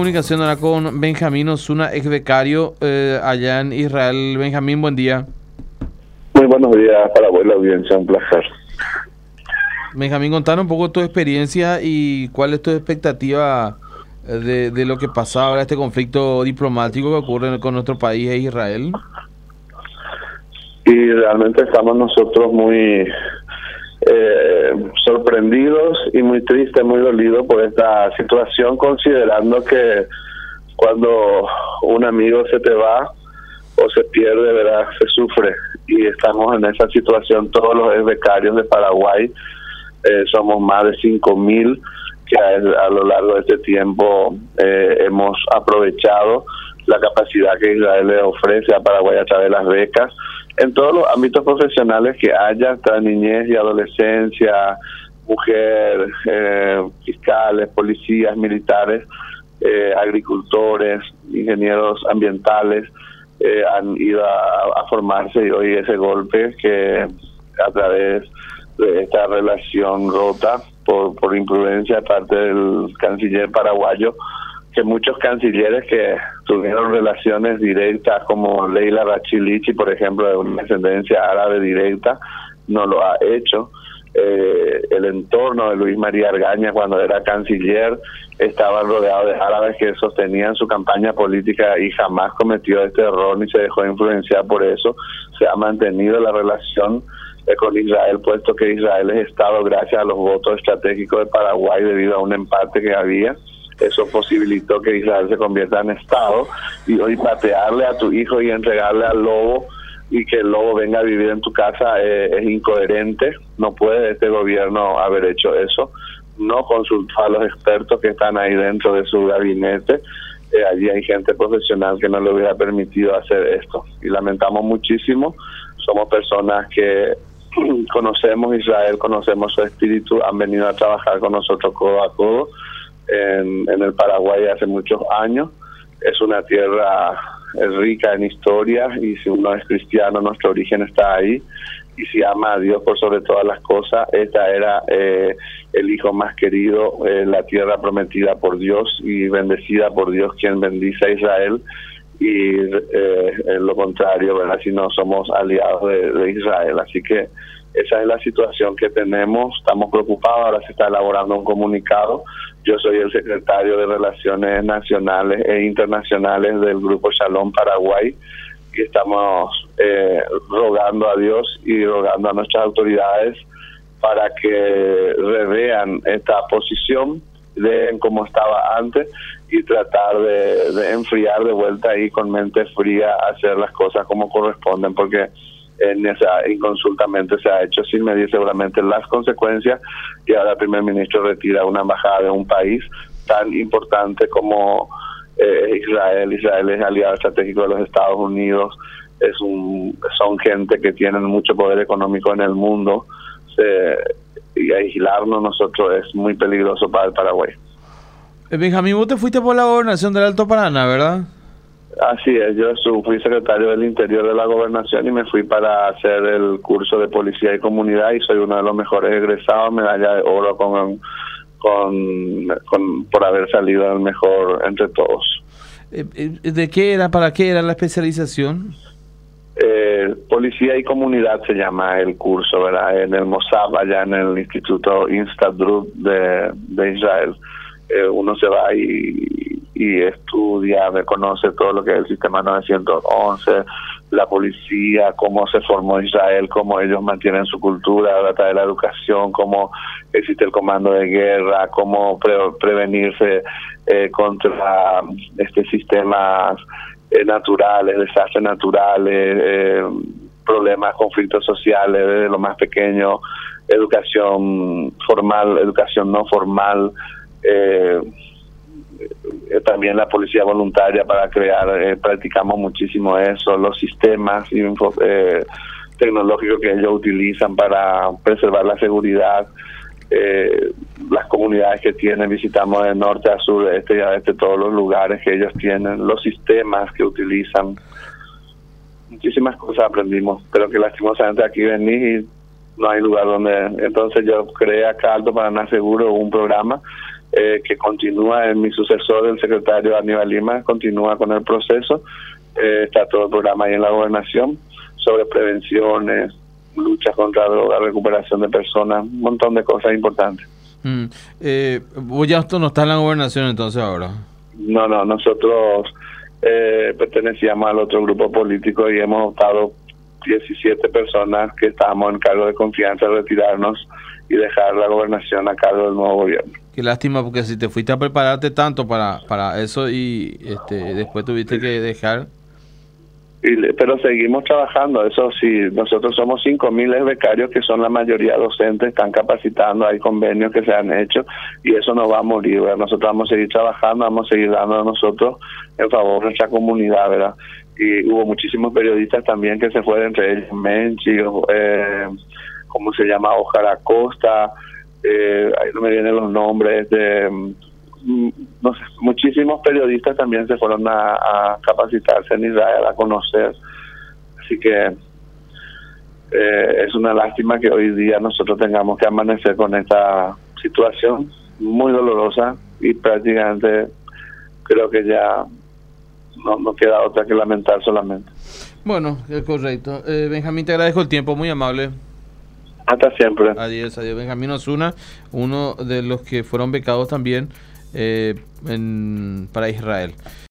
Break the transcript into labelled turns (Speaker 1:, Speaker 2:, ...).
Speaker 1: comunicación ahora con Benjamín Osuna, ex becario allá en Israel. Benjamín, buen día.
Speaker 2: Muy buenos días para vos, la audiencia, un placer.
Speaker 1: Benjamín, contanos un poco tu experiencia y cuál es tu expectativa de lo que pasa ahora, este conflicto diplomático que ocurre con nuestro país e Israel.
Speaker 2: Y realmente estamos nosotros muy sorprendidos y muy tristes, muy dolidos por esta situación, considerando que cuando un amigo se te va o se pierde, ¿verdad?, se sufre. Y estamos en esa situación todos los becarios de Paraguay. Somos más de 5.000 que a lo largo de este tiempo hemos aprovechado la capacidad que Israel le ofrece a Paraguay a través de las becas en todos los ámbitos profesionales que haya, hasta niñez y adolescencia, mujer, fiscales, policías, militares, agricultores, ingenieros ambientales, han ido a formarse, y hoy ese golpe que a través de esta relación rota por imprudencia de parte del canciller paraguayo, que muchos cancilleres que tuvieron relaciones directas, como Leila Rachilichi, por ejemplo, de una descendencia árabe directa, no lo ha hecho. El entorno de Luis María Argaña, cuando era canciller, estaba rodeado de árabes que sostenían su campaña política y jamás cometió este error ni se dejó influenciar por eso. Se ha mantenido la relación con Israel, puesto que Israel es Estado gracias a los votos estratégicos de Paraguay debido a un empate que había. Eso posibilitó que Israel se convierta en Estado, y hoy patearle a tu hijo y entregarle al lobo y que el lobo venga a vivir en tu casa es incoherente. No puede este gobierno haber hecho eso. No consultó a los expertos que están ahí dentro de su gabinete. Allí hay gente profesional que no le hubiera permitido hacer esto, y lamentamos muchísimo. Somos personas que conocemos Israel, conocemos su espíritu, han venido a trabajar con nosotros codo a codo en el Paraguay hace muchos años. Es una tierra rica en historia, y si uno es cristiano, nuestro origen está ahí, y si ama a Dios por sobre todas las cosas, esta era el hijo más querido, la tierra prometida por Dios y bendecida por Dios, quien bendice a Israel, y lo contrario, ¿verdad?, si no somos aliados de Israel. Así que esa es la situación que tenemos. Estamos preocupados. Ahora se está elaborando un comunicado. Yo soy el secretario de Relaciones Nacionales e Internacionales del Grupo Shalom Paraguay, y estamos rogando a Dios y rogando a nuestras autoridades para que revean esta posición, vean cómo estaba antes, y tratar de enfriar de vuelta y con mente fría hacer las cosas como corresponden, porque inconsultamente se ha hecho sin medir seguramente las consecuencias, y ahora el primer ministro retira una embajada de un país tan importante como Israel. Israel es aliado estratégico de los Estados Unidos, son gente que tienen mucho poder económico en el mundo, y aislarnos nosotros es muy peligroso para el Paraguay.
Speaker 1: Benjamín, vos te fuiste por la gobernación del Alto Paraná, ¿verdad?
Speaker 2: Así es, yo fui secretario del Interior de la Gobernación y me fui para hacer el curso de Policía y Comunidad, y soy uno de los mejores egresados, medalla de oro por haber salido el mejor entre todos.
Speaker 1: ¿De qué era, para qué era la especialización?
Speaker 2: Policía y Comunidad se llama el curso, ¿verdad?, en el Mossad, allá en el Instituto Histadrut de Israel. Uno se va y estudia, reconoce todo lo que es el sistema 911, la policía, cómo se formó Israel, cómo ellos mantienen su cultura a través de la educación, cómo existe el comando de guerra, cómo prevenirse contra sistemas naturales, desastres naturales, problemas, conflictos sociales desde lo más pequeño, educación formal, educación no formal, también la policía voluntaria para crear, practicamos muchísimo eso, los sistemas tecnológicos que ellos utilizan para preservar la seguridad, las comunidades que tienen, visitamos de norte a sur, de este y a este, todos los lugares que ellos tienen, los sistemas que utilizan, muchísimas cosas aprendimos, pero que lastimosamente aquí venís y no hay lugar donde. Entonces yo creé acá Alto Paraná Seguro un programa que continúa en mi sucesor, el secretario Aníbal Lima, continúa con el proceso. Está todo el programa ahí en la gobernación sobre prevenciones, lucha contra droga, recuperación de personas, un montón de cosas importantes.
Speaker 1: Vos ya no estás en la gobernación entonces ahora.
Speaker 2: No, nosotros pertenecíamos al otro grupo político y hemos optado 17 personas que estábamos en cargo de confianza a retirarnos y dejar la gobernación a cargo del nuevo gobierno.
Speaker 1: Qué lástima, porque si te fuiste a prepararte tanto para eso y después tuviste que dejar.
Speaker 2: Pero seguimos trabajando, eso sí, nosotros somos 5.000 becarios que son la mayoría docentes, están capacitando, hay convenios que se han hecho y eso no va a morir, ¿verdad? Nosotros vamos a seguir trabajando, vamos a seguir dando a nosotros en favor de nuestra comunidad, ¿verdad? Y hubo muchísimos periodistas también que se fueron, entre ellos Menchi, ¿cómo se llama? Ojar Acosta, ahí no me vienen los nombres no sé, muchísimos periodistas también se fueron a capacitarse en Israel, a conocer. Así que es una lástima que hoy día nosotros tengamos que amanecer con esta situación muy dolorosa y prácticamente creo que ya no queda otra que lamentar solamente.
Speaker 1: Bueno, es correcto. Benjamín, te agradezco el tiempo, muy amable.
Speaker 2: Hasta siempre.
Speaker 1: Adiós. Benjamín Osuna, uno de los que fueron becados también para Israel.